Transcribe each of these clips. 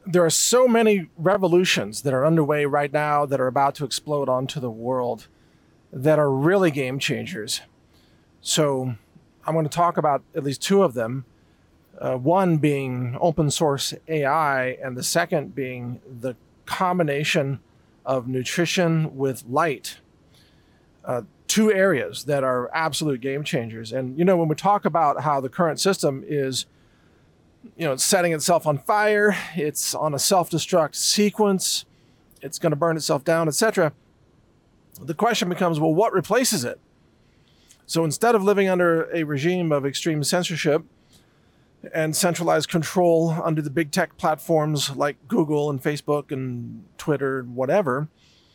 there are so many revolutions that are underway right now that are about to explode onto the world that are really game changers. So I'm going to talk about at least two of them. One being open source AI, and the second being the combination of nutrition with light. Two areas that are absolute game changers. And, when we talk about how the current system is, it's setting itself on fire, it's on a self-destruct sequence, it's going to burn itself down, etc. The question becomes, well, what replaces it? So instead of living under a regime of extreme censorship and centralized control under the big tech platforms like Google and Facebook and Twitter and whatever,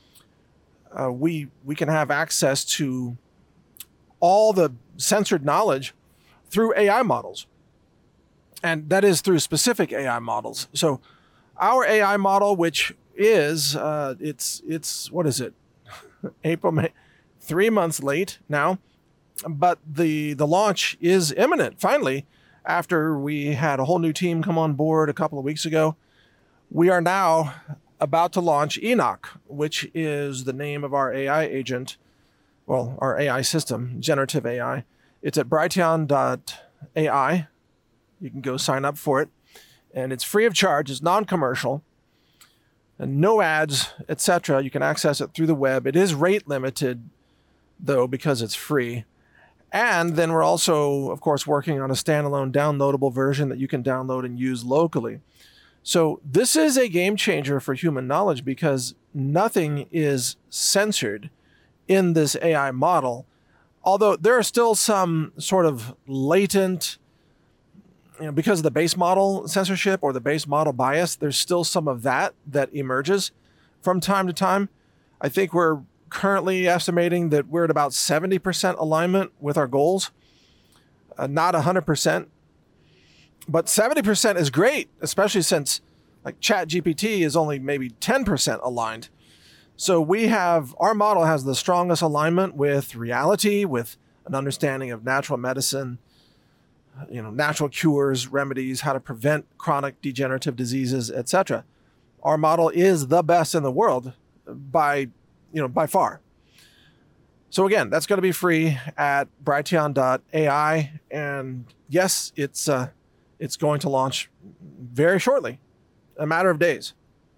we can have access to all the censored knowledge through AI models. And that is through specific AI models. So our AI model, which is, it's what is it? April, May, 3 months late now. But the launch is imminent, finally, after we had a whole new team come on board a couple of weeks ago. We are now about to launch Enoch, which is the name of our AI agent, well, our AI system, generative AI. It's at Brighteon.ai. You can go sign up for it. And it's free of charge. It's non-commercial. And no ads, etc. You can access it through the web. It is rate limited, though, because it's free. And then we're also, of course, working on a standalone downloadable version that you can download and use locally. So this is a game changer for human knowledge because nothing is censored in this AI model. Although there are still some sort of latent, because of the base model censorship or the base model bias, there's still some of that emerges from time to time. I think we're currently estimating that we're at about 70% alignment with our goals, not 100%. But 70% is great, especially since like ChatGPT is only maybe 10% aligned. So our model has the strongest alignment with reality, with an understanding of natural medicine, natural cures, remedies, how to prevent chronic degenerative diseases, etc. Our model is the best in the world by far. So again, that's going to be free at Brighteon.ai. And yes, it's going to launch very shortly, a matter of days.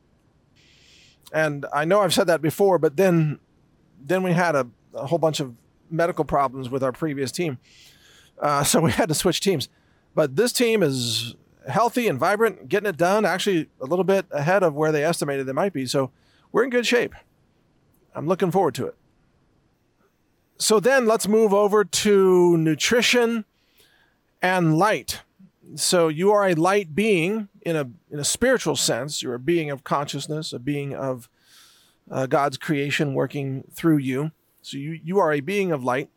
And I know I've said that before, but then we had a whole bunch of medical problems with our previous team. So we had to switch teams. But this team is healthy and vibrant, getting it done, actually a little bit ahead of where they estimated they might be. So we're in good shape. I'm looking forward to it. So then let's move over to nutrition and light. So you are a light being in a spiritual sense. You're a being of consciousness, a being of God's creation working through you. So you are a being of light.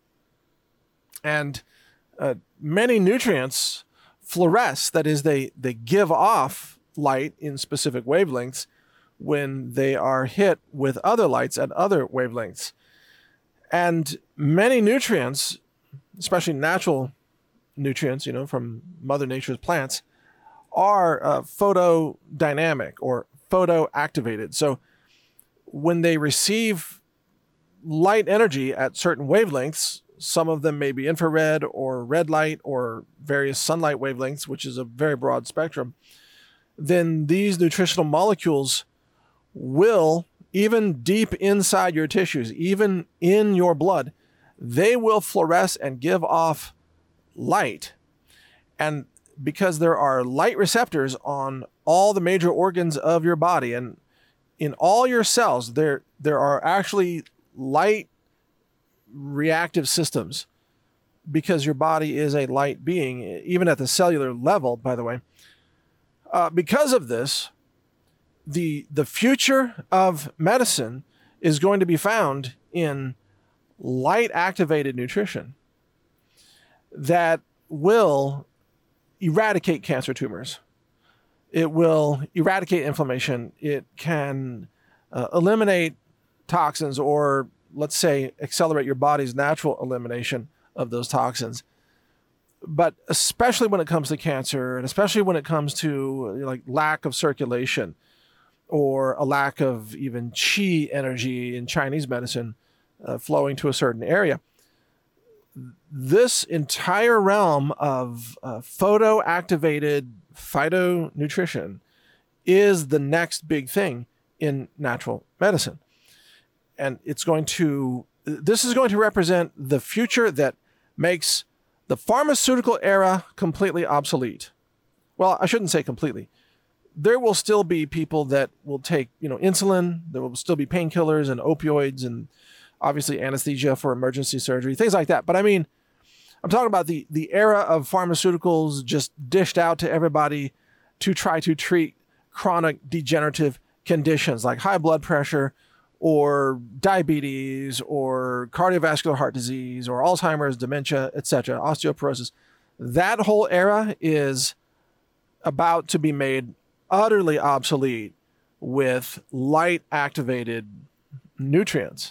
And many nutrients fluoresce. That is, they give off light in specific wavelengths when they are hit with other lights at other wavelengths. And many nutrients, especially natural nutrients, from Mother Nature's plants, are photodynamic or photoactivated. So when they receive light energy at certain wavelengths, some of them may be infrared or red light or various sunlight wavelengths, which is a very broad spectrum, then these nutritional molecules will, even deep inside your tissues, even in your blood, they will fluoresce and give off light. And because there are light receptors on all the major organs of your body, and in all your cells, there are actually light reactive systems, because your body is a light being, even at the cellular level, by the way. Because of this, the future of medicine is going to be found in light-activated nutrition that will eradicate cancer tumors. It will eradicate inflammation. It can eliminate toxins, or let's say accelerate your body's natural elimination of those toxins. But especially when it comes to cancer, and especially when it comes to like lack of circulation or a lack of even qi energy in Chinese medicine flowing to a certain area, this entire realm of photo-activated phytonutrition is the next big thing in natural medicine. And this is going to represent the future that makes the pharmaceutical era completely obsolete. Well, I shouldn't say completely. There will still be people that will take, insulin. There will still be painkillers and opioids and obviously anesthesia for emergency surgery, things like that. But I mean, I'm talking about the era of pharmaceuticals just dished out to everybody to try to treat chronic degenerative conditions like high blood pressure or diabetes or cardiovascular heart disease or Alzheimer's, dementia, etc., osteoporosis. That whole era is about to be made utterly obsolete with light-activated nutrients.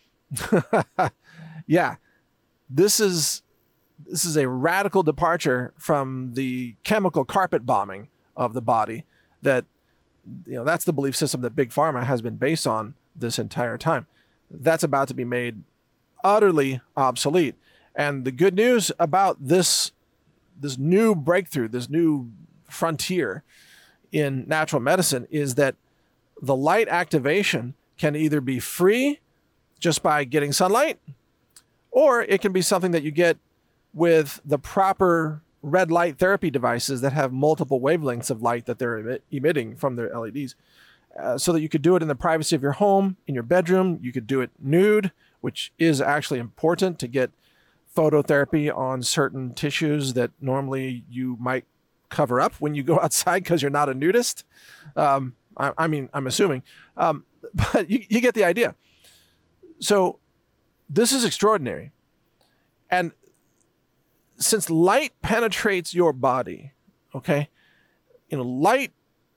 Yeah, this is a radical departure from the chemical carpet bombing of the body that, that's the belief system that Big Pharma has been based on this entire time. That's about to be made utterly obsolete. And the good news about this new breakthrough, this new frontier in natural medicine is that the light activation can either be free just by getting sunlight, or it can be something that you get with the proper red light therapy devices that have multiple wavelengths of light that they're emitting from their LEDs. So that you could do it in the privacy of your home, in your bedroom. You could do it nude, which is actually important to get phototherapy on certain tissues that normally you might cover up when you go outside because you're not a nudist. I'm assuming. But you get the idea. So this is extraordinary. And since light penetrates your body, okay, light,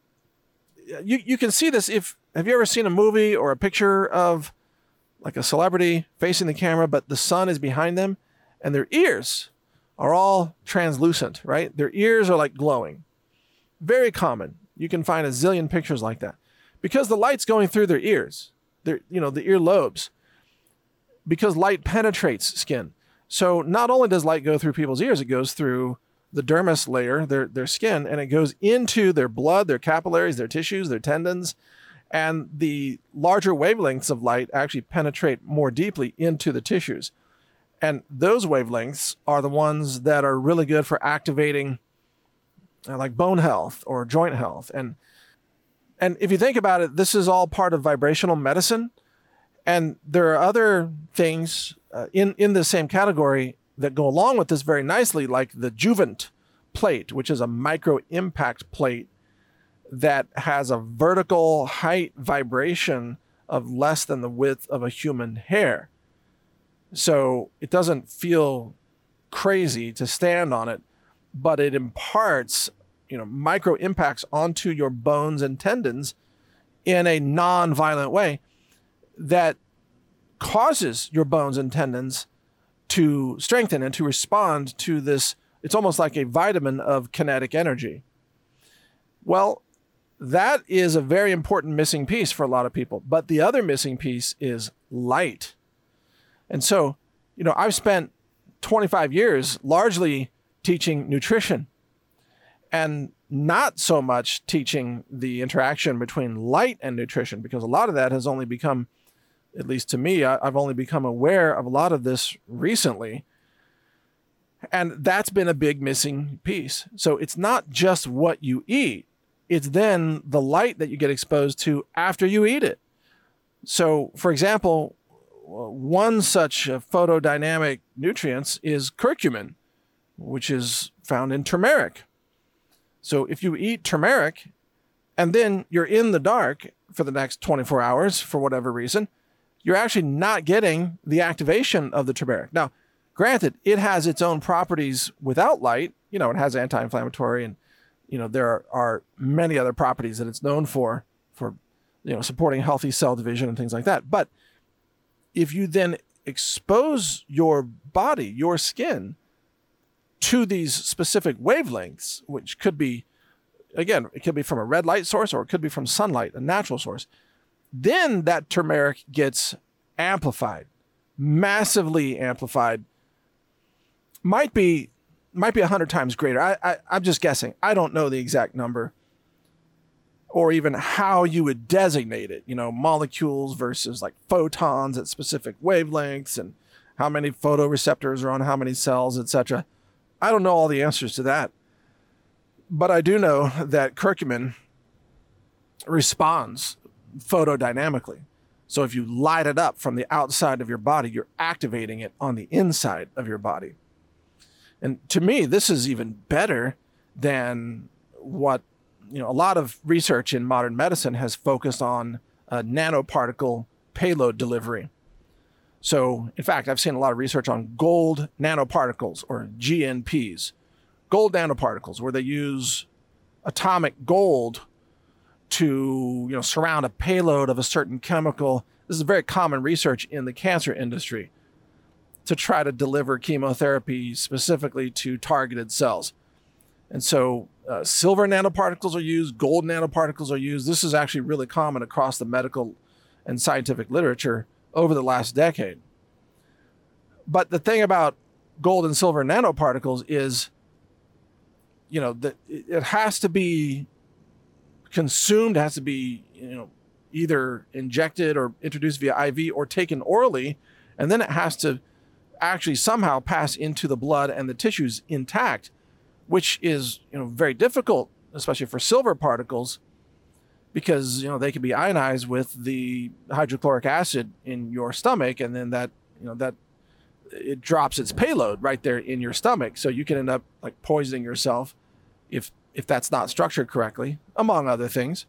you can see this have you ever seen a movie or a picture of like a celebrity facing the camera, but the sun is behind them and their ears are all translucent, right? Their ears are like glowing. Very common. You can find a zillion pictures like that because the light's going through their ears, the earlobes, because light penetrates skin. So not only does light go through people's ears, it goes through the dermis layer, their skin, and it goes into their blood, their capillaries, their tissues, their tendons, and the larger wavelengths of light actually penetrate more deeply into the tissues. And those wavelengths are the ones that are really good for activating like bone health or joint health. And if you think about it, this is all part of vibrational medicine. And there are other things in the same category that go along with this very nicely, like the Juvent plate, which is a micro impact plate that has a vertical height vibration of less than the width of a human hair. So it doesn't feel crazy to stand on it, but it imparts, micro impacts onto your bones and tendons in a non-violent way that causes your bones and tendons to strengthen and to respond to this. It's almost like a vitamin of kinetic energy. Well, that is a very important missing piece for a lot of people. But the other missing piece is light. And so, I've spent 25 years largely teaching nutrition and not so much teaching the interaction between light and nutrition, because a lot of that has only become, at least to me, I've only become aware of a lot of this recently. And that's been a big missing piece. So it's not just what you eat. It's then the light that you get exposed to after you eat it. So, for example, one such photodynamic nutrient is curcumin, which is found in turmeric. So if you eat turmeric and then you're in the dark for the next 24 hours for whatever reason, you're actually not getting the activation of the turmeric. Now, granted, it has its own properties without light. It has anti-inflammatory and, there are many other properties that it's known for, supporting healthy cell division and things like that. But if you then expose your body, your skin, to these specific wavelengths, which could be, again, it could be from a red light source or it could be from sunlight, a natural source, then that turmeric gets amplified, massively amplified. Might be 100 times greater. I'm just guessing. I don't know the exact number or even how you would designate it, molecules versus like photons at specific wavelengths and how many photoreceptors are on how many cells, etc. I don't know all the answers to that. But I do know that curcumin responds photodynamically. So if you light it up from the outside of your body, you're activating it on the inside of your body. And to me, this is even better than what, a lot of research in modern medicine has focused on nanoparticle payload delivery. So, in fact, I've seen a lot of research on gold nanoparticles, or GNPs, gold nanoparticles, where they use atomic gold to, surround a payload of a certain chemical. This is very common research in the cancer industry to try to deliver chemotherapy specifically to targeted cells. And so silver nanoparticles are used, gold nanoparticles are used. This is actually really common across the medical and scientific literature over the last decade. But the thing about gold and silver nanoparticles is, that it has to be consumed, it has to be, either injected or introduced via IV or taken orally, and then it has to actually somehow pass into the blood and the tissues intact, which is, very difficult, especially for silver particles, because, they can be ionized with the hydrochloric acid in your stomach, and then that it drops its payload right there in your stomach. So you can end up like poisoning yourself if that's not structured correctly, among other things.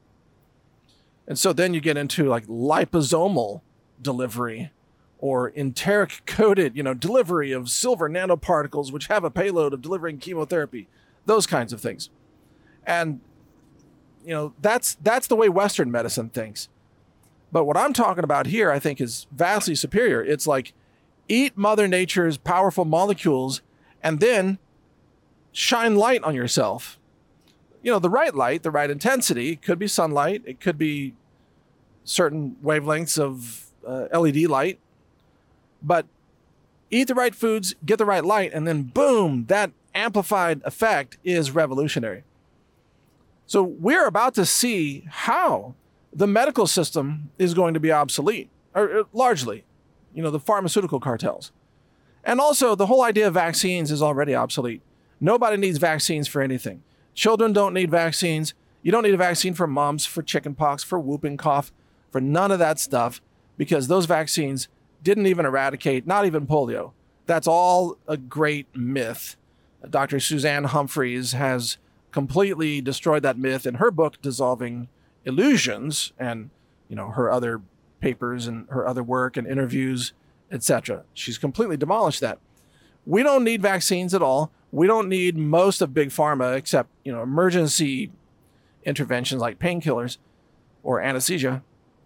And so then you get into like liposomal delivery or enteric coated, delivery of silver nanoparticles, which have a payload of delivering chemotherapy, those kinds of things. And, that's the way Western medicine thinks. But what I'm talking about here, I think, is vastly superior. It's like eat Mother Nature's powerful molecules and then shine light on yourself. The right light, the right intensity. It could be sunlight. It could be certain wavelengths of LED light. But eat the right foods, get the right light, and then boom, that amplified effect is revolutionary. So we're about to see how the medical system is going to be obsolete, or largely, the pharmaceutical cartels. And also the whole idea of vaccines is already obsolete. Nobody needs vaccines for anything. Children don't need vaccines. You don't need a vaccine for mumps, for chickenpox, for whooping cough, for none of that stuff, because those vaccines didn't even eradicate, not even polio. That's all a great myth. Dr. Suzanne Humphries has completely destroyed that myth in her book, Dissolving Illusions, and her other papers and her other work and interviews, etc. She's completely demolished that. We don't need vaccines at all. We don't need most of big pharma except, emergency interventions like painkillers or anesthesia,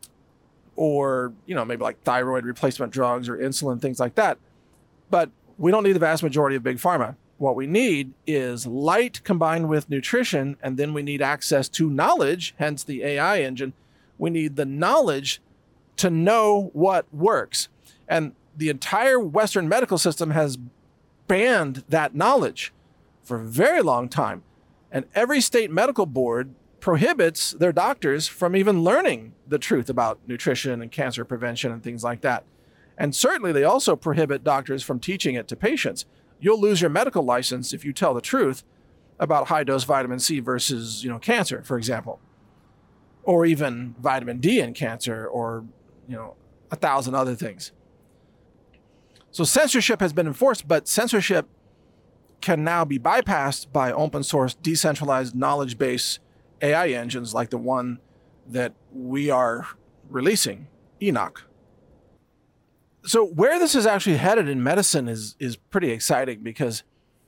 or, maybe like thyroid replacement drugs or insulin, things like that. But we don't need the vast majority of big pharma. What we need is light combined with nutrition, and then we need access to knowledge, hence the AI engine. We need the knowledge to know what works. And the entire Western medical system has banned that knowledge for a very long time. And every state medical board prohibits their doctors from even learning the truth about nutrition and cancer prevention and things like that. And certainly they also prohibit doctors from teaching it to patients. You'll lose your medical license if you tell the truth about high-dose vitamin C versus, cancer, for example, or even vitamin D in cancer, or, 1,000 other things. So censorship has been enforced, but censorship can now be bypassed by open source, decentralized knowledge base AI engines like the one that we are releasing, Enoch. So where this is actually headed in medicine is pretty exciting, because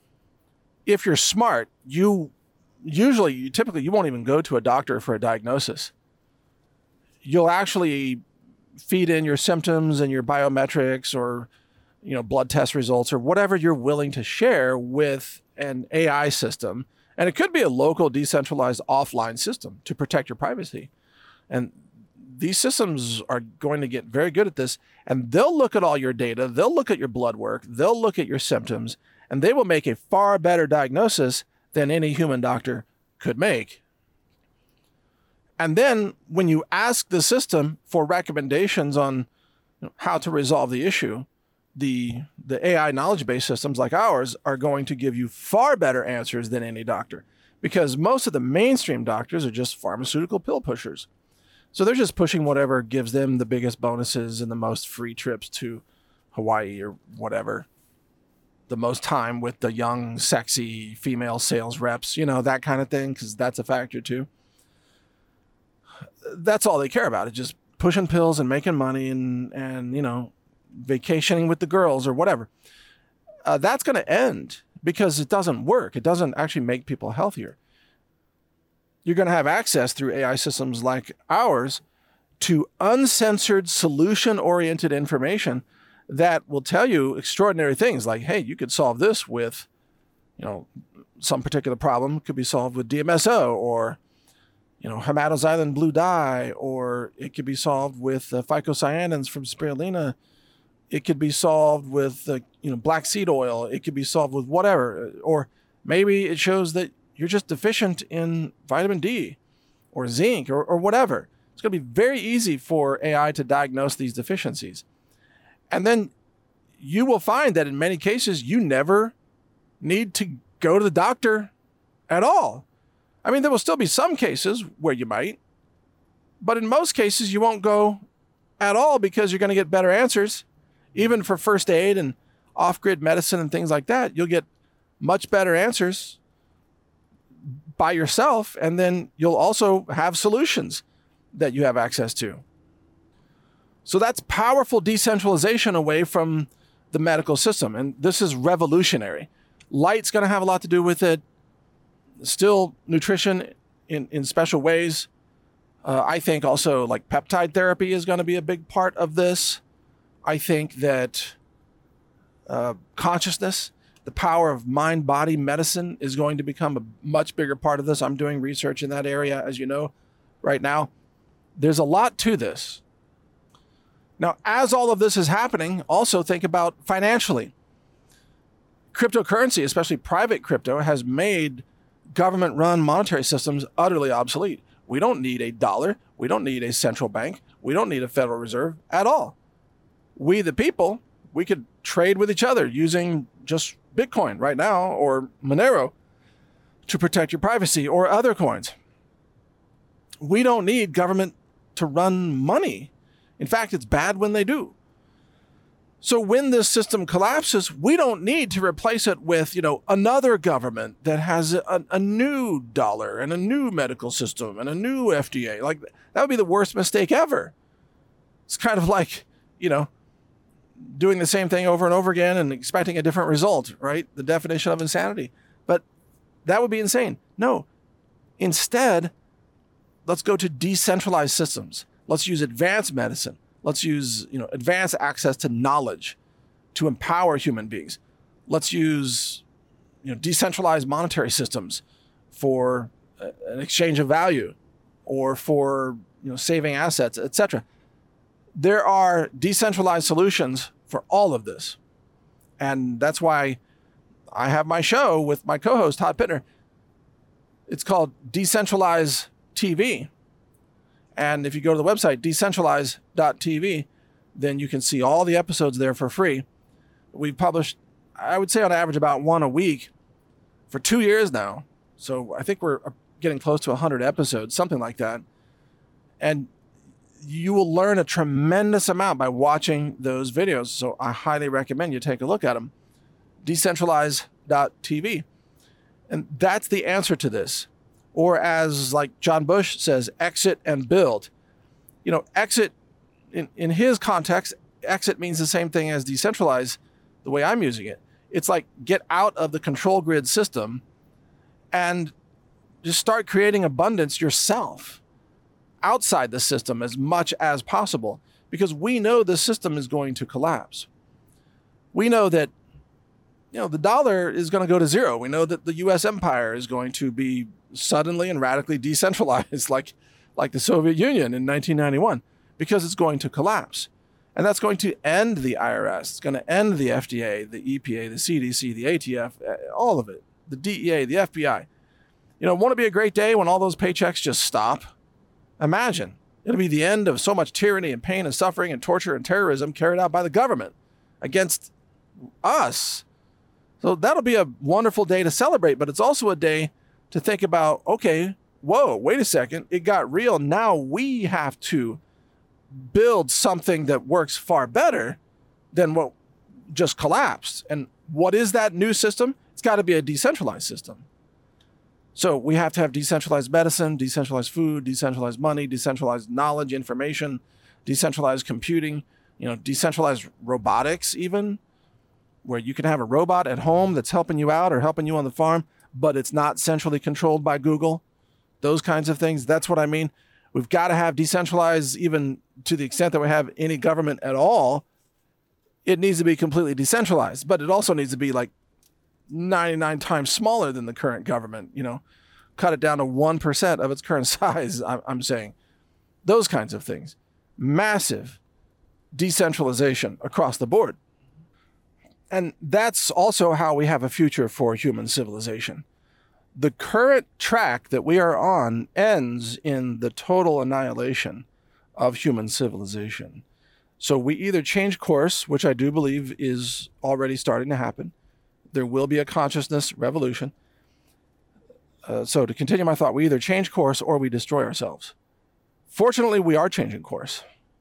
if you're smart, you typically won't even go to a doctor for a diagnosis. You'll actually feed in your symptoms and your biometrics, or blood test results or whatever you're willing to share with an AI system. And it could be a local, decentralized, offline system to protect your privacy. And these systems are going to get very good at this, and they'll look at all your data, they'll look at your blood work, they'll look at your symptoms, and they will make a far better diagnosis than any human doctor could make. And then when you ask the system for recommendations on how to resolve the issue, the AI knowledge-based systems like ours are going to give you far better answers than any doctor, because most of the mainstream doctors are just pharmaceutical pill pushers. So they're just pushing whatever gives them the biggest bonuses and the most free trips to Hawaii or whatever, the most time with the young, sexy female sales reps, that kind of thing, because that's a factor too. That's all they care about. It's just pushing pills and making money and vacationing with the girls or whatever. That's going to end because it doesn't work. It doesn't actually make people healthier. You're going to have access through AI systems like ours to uncensored, solution-oriented information that will tell you extraordinary things like, hey, you could solve this with, some particular problem could be solved with DMSO or, hematoxylin blue dye, or it could be solved with phycocyanins from spirulina. It could be solved with, black seed oil. It could be solved with whatever. Or maybe it shows that you're just deficient in vitamin D or zinc or whatever. It's going to be very easy for AI to diagnose these deficiencies. And then you will find that in many cases, you never need to go to the doctor at all. I mean, there will still be some cases where you might, but in most cases, you won't go at all because you're going to get better answers. Even for first aid and off-grid medicine and things like that, you'll get much better answers by yourself, and then you'll also have solutions that you have access to. So that's powerful decentralization away from the medical system, and this is revolutionary. Light's going to have a lot to do with it. Still nutrition in special ways. I think also like peptide therapy is going to be a big part of this. I think that consciousness, the power of mind-body medicine is going to become a much bigger part of this. I'm doing research in that area, as you know, right now. There's a lot to this. Now, as all of this is happening, also think about financially. Cryptocurrency, especially private crypto, has made government-run monetary systems utterly obsolete. We don't need a dollar. We don't need a central bank. We don't need a Federal Reserve at all. We, the people, we could trade with each other using just Bitcoin right now or Monero to protect your privacy or other coins. We don't need government to run money. In fact, it's bad when they do. So when this system collapses, we don't need to replace it with, another government that has a new dollar and a new medical system and a new FDA. Like, that would be the worst mistake ever. It's kind of like, doing the same thing over and over again and expecting a different result, right? The definition of insanity. But that would be insane. No. Instead, let's go to decentralized systems. Let's use advanced medicine. Let's use, advanced access to knowledge to empower human beings. Let's use, decentralized monetary systems for an exchange of value or for, saving assets, etc. There are decentralized solutions for all of this. And that's why I have my show with my co-host, Todd Pittner. It's called Decentralize TV. And if you go to the website, decentralize.tv, then you can see all the episodes there for free. We've published, I would say on average, about one a week for 2 years now. So I think we're getting close to 100 episodes, something like that. And you will learn a tremendous amount by watching those videos. So I highly recommend you take a look at them. Decentralize.tv. And that's the answer to this. Or as like John Bush says, exit and build. Exit, in his context, exit means the same thing as decentralize, the way I'm using it. It's like get out of the control grid system and just start creating abundance yourself outside the system as much as possible, because we know the system is going to collapse. We know that, the dollar is going to go to zero. We know that the U.S. empire is going to be suddenly and radically decentralized like the Soviet Union in 1991, because it's going to collapse. And that's going to end the IRS. It's going to end the FDA, the EPA, the CDC, the ATF, all of it, the DEA, the FBI. Won't it be a great day when all those paychecks just stop? Imagine. It'll be the end of so much tyranny and pain and suffering and torture and terrorism carried out by the government against us. So that'll be a wonderful day to celebrate, but it's also a day to think about, okay, whoa, wait a second. It got real. Now we have to build something that works far better than what just collapsed. And what is that new system? It's got to be a decentralized system. So we have to have decentralized medicine, decentralized food, decentralized money, decentralized knowledge, information, decentralized computing, decentralized robotics even, where you can have a robot at home that's helping you out or helping you on the farm, but it's not centrally controlled by Google. Those kinds of things. That's what I mean. We've got to have decentralized, even to the extent that we have any government at all. It needs to be completely decentralized, but it also needs to be like 99 times smaller than the current government, cut it down to 1% of its current size. I'm saying those kinds of things. Massive decentralization across the board. And that's also how we have a future for human civilization. The current track that we are on ends in the total annihilation of human civilization. So we either change course, which I do believe is already starting to happen. There will be a consciousness revolution. So to continue my thought, we either change course or we destroy ourselves. Fortunately, we are changing course.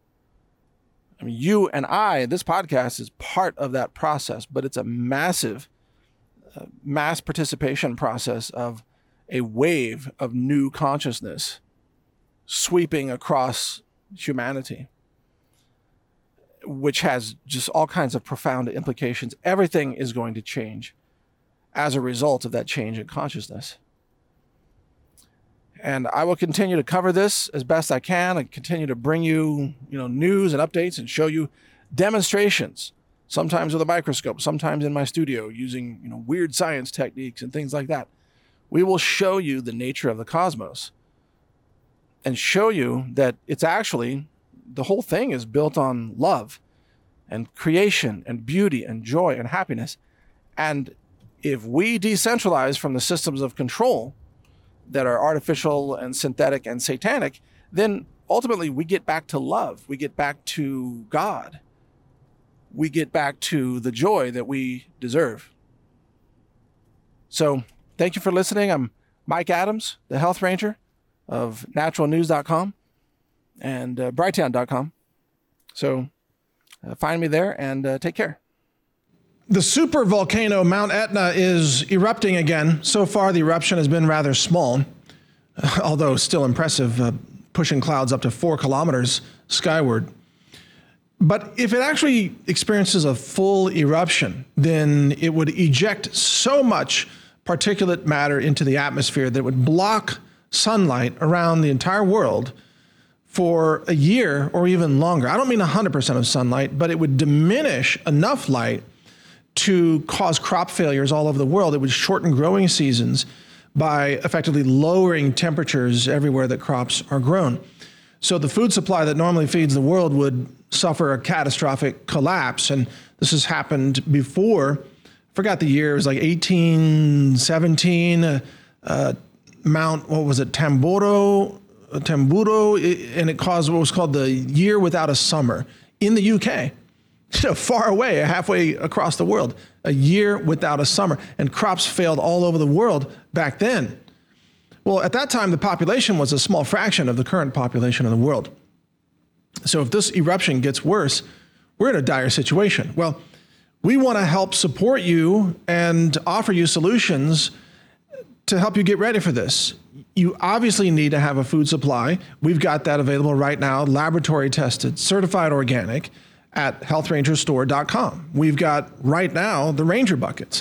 I mean, you and I, this podcast is part of that process, but it's a massive mass participation process of a wave of new consciousness sweeping across humanity, which has just all kinds of profound implications. Everything is going to change as a result of that change in consciousness. And I will continue to cover this as best I can and continue to bring you, news and updates and show you demonstrations, sometimes with a microscope, sometimes in my studio using, weird science techniques and things like that. We will show you the nature of the cosmos and show you that it's actually, the whole thing is built on love and creation and beauty and joy and happiness. And if we decentralize from the systems of control that are artificial and synthetic and satanic, then ultimately we get back to love. We get back to God. We get back to the joy that we deserve. So thank you for listening. I'm Mike Adams, the Health Ranger of naturalnews.com and brighteon.com. So find me there and take care. The super volcano Mount Etna is erupting again. So far, the eruption has been rather small, although still impressive, pushing clouds up to 4 kilometers skyward. But if it actually experiences a full eruption, then it would eject so much particulate matter into the atmosphere that it would block sunlight around the entire world for a year or even longer. I don't mean 100% of sunlight, but it would diminish enough light to cause crop failures all over the world. It would shorten growing seasons by effectively lowering temperatures everywhere that crops are grown. So the food supply that normally feeds the world would suffer a catastrophic collapse. And this has happened before. I forgot the year. It was like 1817, Mount, Tamburo, and it caused what was called the year without a summer in the UK. Far away, halfway across the world, a year without a summer, and crops failed all over the world back then. Well, at that time, the population was a small fraction of the current population of the world. So if this eruption gets worse, we're in a dire situation. Well, we want to help support you and offer you solutions to help you get ready for this. You obviously need to have a food supply. We've got that available right now, laboratory tested, certified organic, at healthrangerstore.com. We've got right now the Ranger buckets,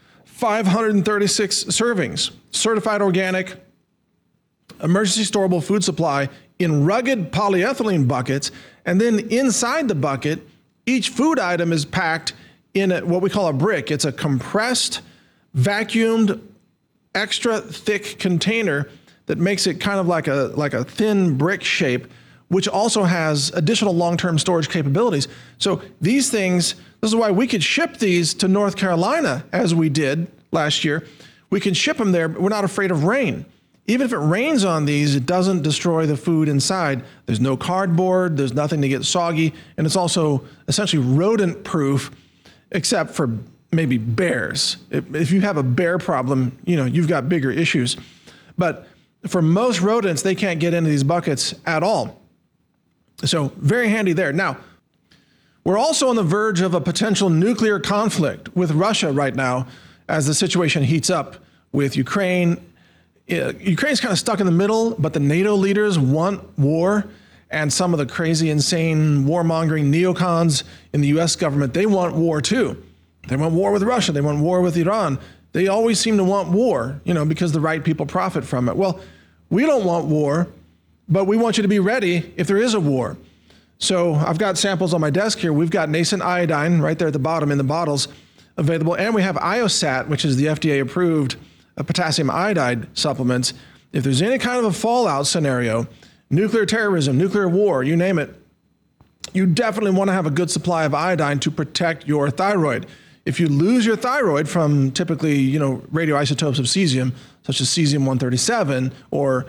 536 servings, certified organic, emergency storable food supply in rugged polyethylene buckets. And then inside the bucket, each food item is packed in what we call a brick. It's a compressed, vacuumed, extra thick container that makes it kind of like a thin brick shape, which also has additional long-term storage capabilities. So these things, this is why we could ship these to North Carolina as we did last year. We can ship them there, but we're not afraid of rain. Even if it rains on these, it doesn't destroy the food inside. There's no cardboard, there's nothing to get soggy, and it's also essentially rodent-proof, except for maybe bears. If you have a bear problem, you've got bigger issues. But for most rodents, they can't get into these buckets at all. So very handy there. Now, we're also on the verge of a potential nuclear conflict with Russia right now as the situation heats up with Ukraine. Ukraine's kind of stuck in the middle, but the NATO leaders want war, and some of the crazy, insane, warmongering neocons in the U.S. government, they want war too. They want war with Russia. They want war with Iran. They always seem to want war, because the right people profit from it. Well, we don't want war, but we want you to be ready if there is a war. So I've got samples on my desk here. We've got nascent iodine right there at the bottom in the bottles available, and we have IOSAT, which is the FDA-approved potassium iodide supplements. If there's any kind of a fallout scenario, nuclear terrorism, nuclear war, you name it, you definitely want to have a good supply of iodine to protect your thyroid. If you lose your thyroid from typically, radioisotopes of cesium, such as cesium-137 or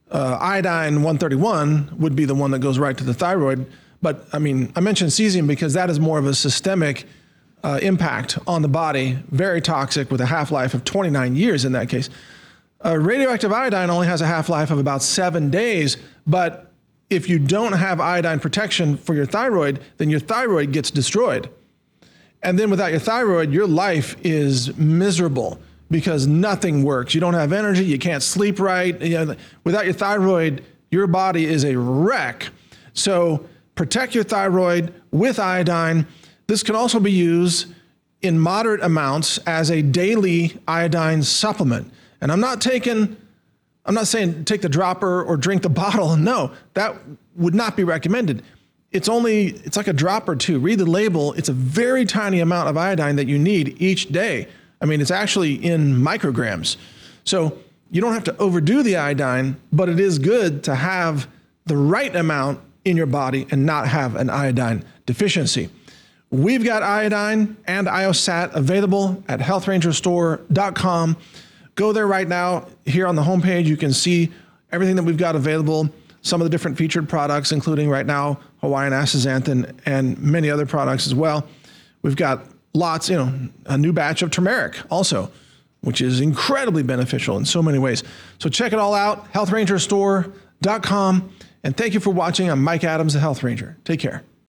iodine-131 would be the one that goes right to the thyroid. But I mentioned cesium because that is more of a systemic impact on the body, very toxic with a half-life of 29 years in that case. Radioactive iodine only has a half-life of about 7 days, but if you don't have iodine protection for your thyroid, then your thyroid gets destroyed. And then without your thyroid, your life is miserable because nothing works. You don't have energy, you can't sleep right. Without your thyroid, your body is a wreck. So protect your thyroid with iodine. This can also be used in moderate amounts as a daily iodine supplement. And I'm not saying take the dropper or drink the bottle. No, that would not be recommended. It's like a drop or two. Read the label. It's a very tiny amount of iodine that you need each day. It's actually in micrograms. So you don't have to overdo the iodine, but it is good to have the right amount in your body and not have an iodine deficiency. We've got iodine and IOSAT available at healthrangerstore.com. Go there right now. Here on the homepage, you can see everything that we've got available, some of the different featured products, including right now Hawaiian astaxanthin and many other products as well. We've got lots, a new batch of turmeric also, which is incredibly beneficial in so many ways. So check it all out, healthrangerstore.com. And thank you for watching. I'm Mike Adams, the Health Ranger. Take care.